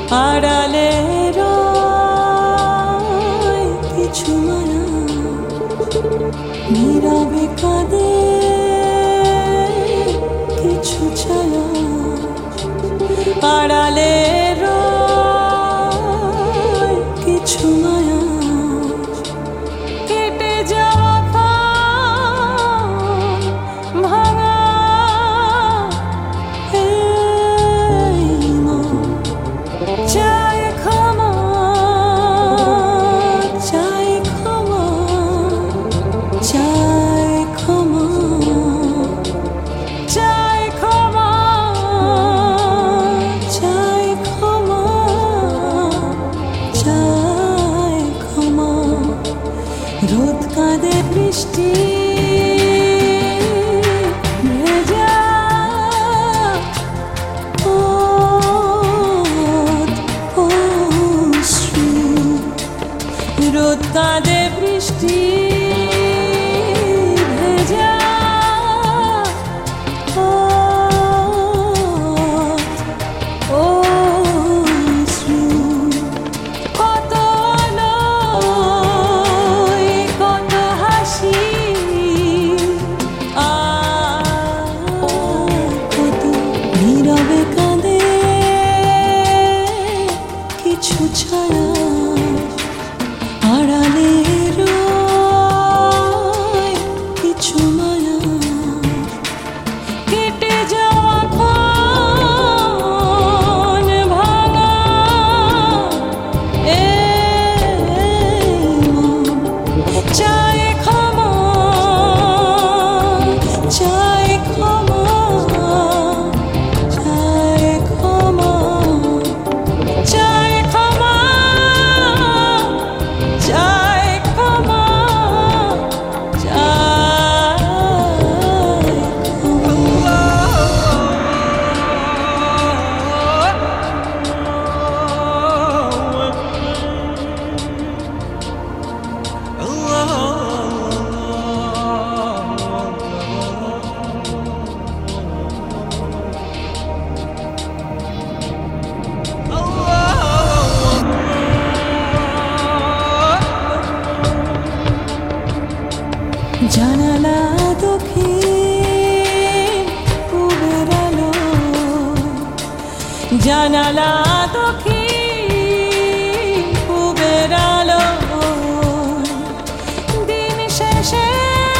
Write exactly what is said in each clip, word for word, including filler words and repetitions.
আড়ালে রয় কিছু মায়া, নীরবে কাঁদে কিছু ছায়া। আড়ালে রয় কিছু মায়া, কেটে যাওয়া প্রাণ ভাঙা এই মন। চাই ক্ষমা, চাই ক্ষমা, চাই ক্ষমা, চাই ক্ষমা, চাই ক্ষমা, চাই ক্ষমা। রোদ কাঁদে বৃষ্টি ভেজা, রোদ কাঁদে বৃষ্টি ভেজা, কত আলোয় কত হাসি, কত নীরবে কাঁদে কিছু ছায়া। আড়ালে রয় কিছু মায়া, কেটে যাওয়া ক্ষণ ভাঙা এই মন। চাই ক্ষমা, চাই ক্ষমা, চাই ক্ষমা, চাই ক্ষমা, চাই ক্ষমা, চাই ক্ষমা। জানালা দক্ষিণ পূবের আলো, জানালা দক্ষিণ পূবের আলো। দিন শেষে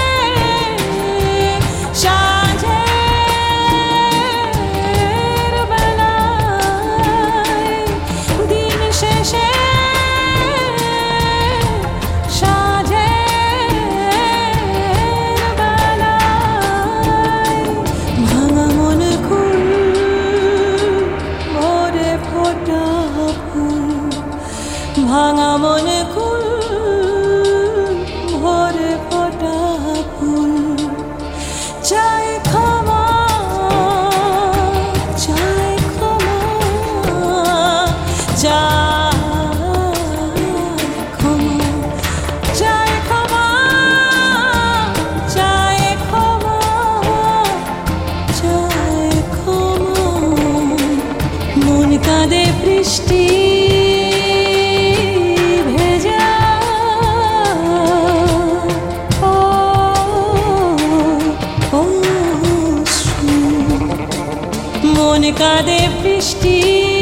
সাঁঝের বেলায়, দিন শেষে ভাঙা মনে কুল ভরে ফোটা ফুল। চাই ক্ষমা, চাই ক্ষমা, চাই ক্ষমা, চাই ক্ষমা, চাই ক্ষমা, চাই ক্ষমা। মন কাঁদে বৃষ্টি মন কাঁদে বৃষ্টি।